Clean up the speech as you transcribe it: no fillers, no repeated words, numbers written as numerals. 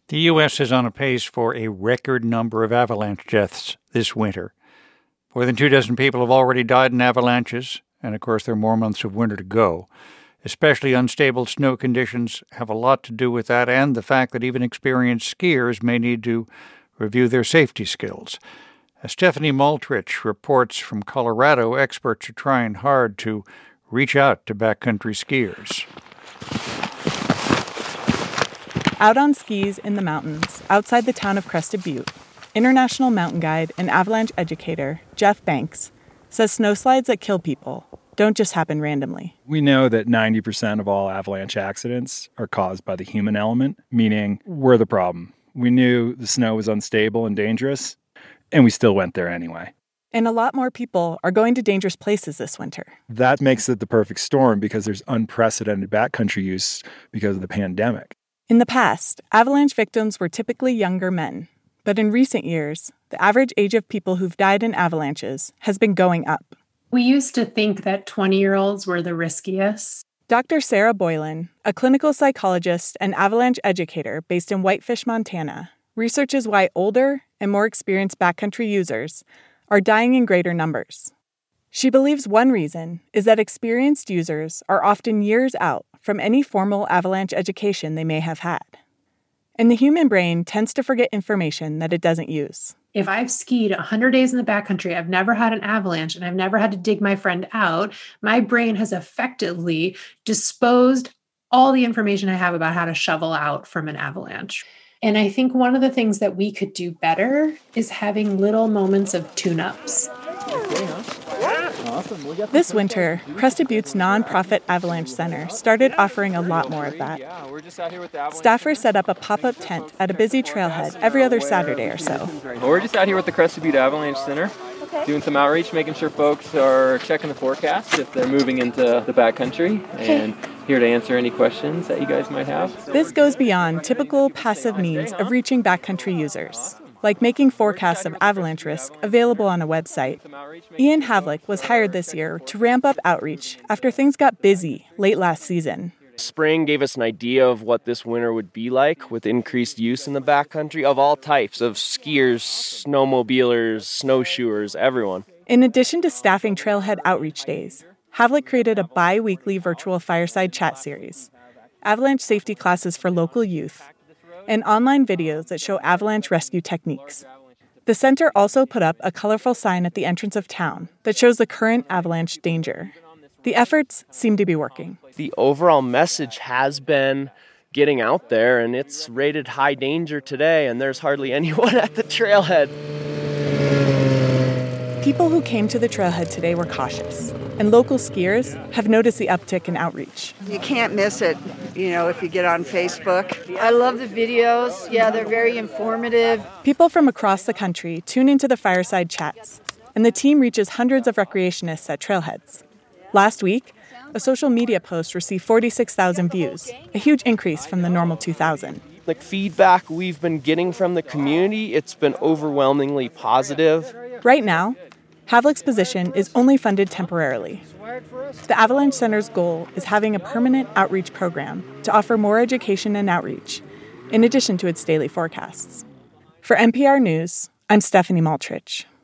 The U.S. is on a pace for a record number of avalanche deaths this winter. More than 24 people have already died in avalanches, and of course there are more months of winter to go. Especially unstable snow conditions have a lot to do with that, and the fact that even experienced skiers may need to review their safety skills. As Stephanie Maltrich reports from Colorado, experts are trying hard to reach out to backcountry skiers. Out on skis in the mountains, outside the town of Crested Butte, international mountain guide and avalanche educator Jeff Banks says snowslides that kill people don't just happen randomly. We know that 90% of all avalanche accidents are caused by the human element, meaning we're the problem. We knew the snow was unstable and dangerous, and we still went there anyway. And a lot more people are going to dangerous places this winter. That makes it the perfect storm because there's unprecedented backcountry use because of the pandemic. In the past, avalanche victims were typically younger men. But in recent years, the average age of people who've died in avalanches has been going up. We used to think that 20-year-olds were the riskiest. Dr. Sarah Boylan, a clinical psychologist and avalanche educator based in Whitefish, Montana, researches why older and more experienced backcountry users are dying in greater numbers. She believes one reason is that experienced users are often years out from any formal avalanche education they may have had. And the human brain tends to forget information that it doesn't use. If I've skied 100 days in the backcountry, I've never had an avalanche, and I've never had to dig my friend out, my brain has effectively disposed all the information I have about how to shovel out from an avalanche. And I think one of the things that we could do better is having little moments of tune-ups. This winter, Crested Butte's nonprofit Avalanche Center started offering a lot more of that. Staffers set up a pop-up tent at a busy trailhead every other Saturday or so. We're just out here with the Crested Butte Avalanche Center, doing some outreach, making sure folks are checking the forecast if they're moving into the backcountry, and here to answer any questions that you guys might have. This goes beyond typical passive means of reaching backcountry users, like making forecasts of avalanche risk available on a website. Ian Havlick was hired this year to ramp up outreach after things got busy late last season. Spring gave us an idea of what this winter would be like with increased use in the backcountry of all types of skiers, snowmobilers, snowshoers, everyone. In addition to staffing trailhead outreach days, Havlick created a bi-weekly virtual fireside chat series, avalanche safety classes for local youth, and online videos that show avalanche rescue techniques. The center also put up a colorful sign at the entrance of town that shows the current avalanche danger. The efforts seem to be working. The overall message has been getting out there, and it's rated high danger today, and there's hardly anyone at the trailhead. People who came to the trailhead today were cautious, and local skiers have noticed the uptick in outreach. You can't miss it, if you get on Facebook. I love the videos. Yeah, they're very informative. People from across the country tune into the fireside chats, and the team reaches hundreds of recreationists at trailheads. Last week, a social media post received 46,000 views, a huge increase from the normal 2,000. The feedback we've been getting from the community, it's been overwhelmingly positive. Right now, Havlick's position is only funded temporarily. The Avalanche Center's goal is having a permanent outreach program to offer more education and outreach, in addition to its daily forecasts. For NPR News, I'm Stephanie Maltrich.